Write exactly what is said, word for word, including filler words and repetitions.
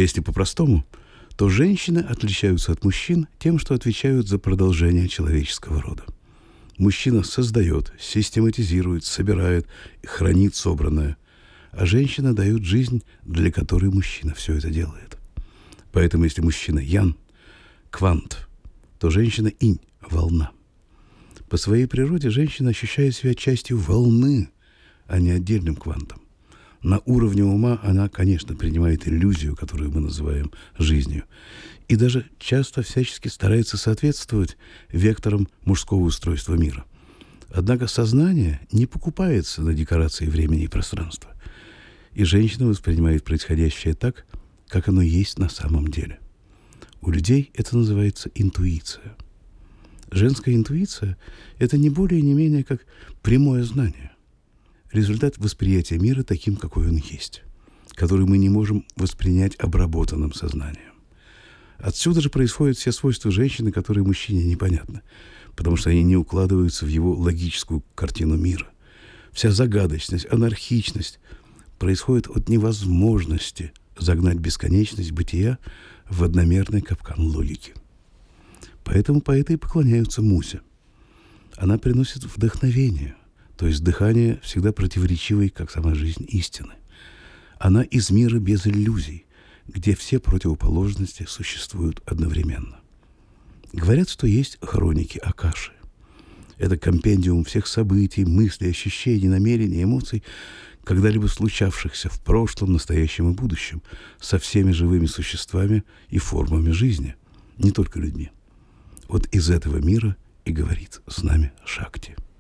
если по-простому, то женщины отличаются от мужчин тем, что отвечают за продолжение человеческого рода. Мужчина создает, систематизирует, собирает и хранит собранное, а женщина дает жизнь, для которой мужчина все это делает. Поэтому если мужчина ян, квант, то женщина инь, волна. По своей природе женщина ощущает себя частью волны, а не отдельным квантом. На уровне ума она, конечно, принимает иллюзию, которую мы называем жизнью, и даже часто всячески старается соответствовать векторам мужского устройства мира. Однако сознание не покупается на декорации времени и пространства, и женщина воспринимает происходящее так, как оно есть на самом деле. У людей это называется интуиция. Женская интуиция – это не более не менее как прямое знание, результат восприятия мира таким, какой он есть, который мы не можем воспринять обработанным сознанием. Отсюда же происходят все свойства женщины, которые мужчине непонятны, потому что они не укладываются в его логическую картину мира. Вся загадочность, анархичность происходит от невозможности загнать бесконечность бытия в одномерный капкан логики. Поэтому поэты и поклоняются музе. Она приносит вдохновение, то есть дыхание всегда противоречивой, как сама жизнь, истины. Она из мира без иллюзий, где все противоположности существуют одновременно. Говорят, что есть хроники Акаши. Это компендиум всех событий, мыслей, ощущений, намерений, эмоций, когда-либо случавшихся в прошлом, настоящем и будущем, со всеми живыми существами и формами жизни, не только людьми. Вот из этого мира и говорит с нами Шакти.